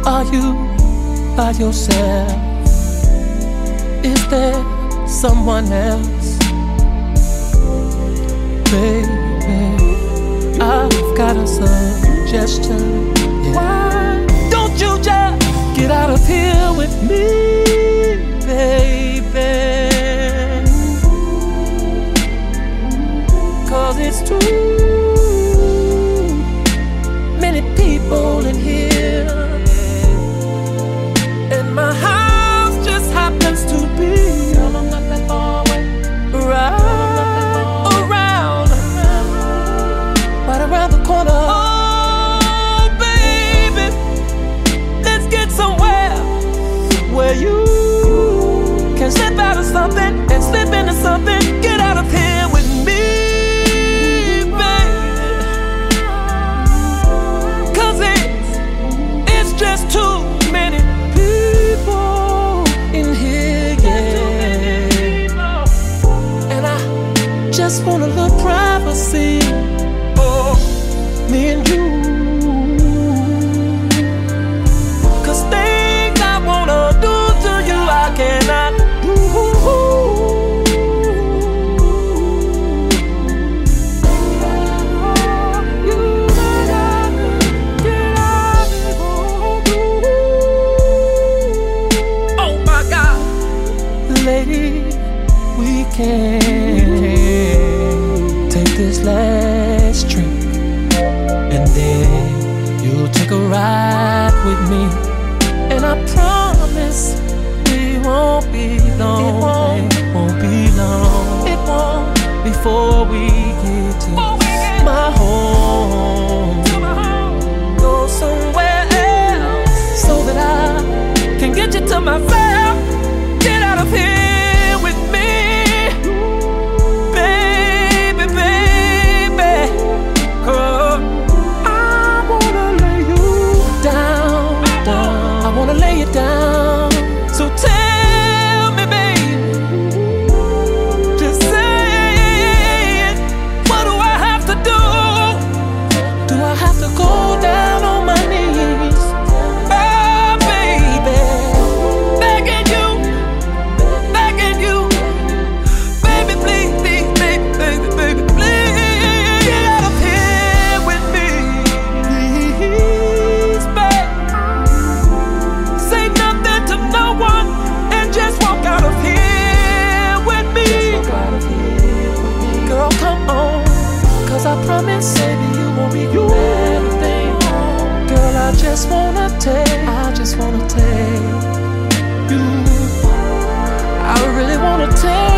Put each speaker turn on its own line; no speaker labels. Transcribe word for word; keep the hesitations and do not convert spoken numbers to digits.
Are you by yourself? Is there someone else? Baby, I've got a suggestion. Yeah. Why don't you just get out of here with me, baby? Cause it's too many people in here, and my house just happens to be right around, right around the corner. Oh, baby, let's get somewhere where you can slip out of something and slip into something. Get out of here with me, baby, cause it's, it's just too many people in here, yeah. And I just want a little privacy, oh, me and you. Cause things I wanna do to you, I cannot do. Oh my God, lady, we can take this last drink, and then you'll take a ride with me, and I promise we won't be long. It won't, it won't be long. It won't before we get to my home. To my home. Go somewhere else so that I can get you to myself. Get out of here with me, baby, baby. Oh, I wanna lay you down, down. I wanna lay you down. So tell me, baby, just say it. What do I have to do? Do I have to go down on my knees? Oh, baby, begging you, begging you, baby, please, please, baby, baby, baby, please, get out of here with me, please, baby. Say nothing to no one and just walk out of here with me. Girl, come on, cause I promise, baby, you won't be you anything. Girl, I just wanna take, I just wanna take you. I really wanna take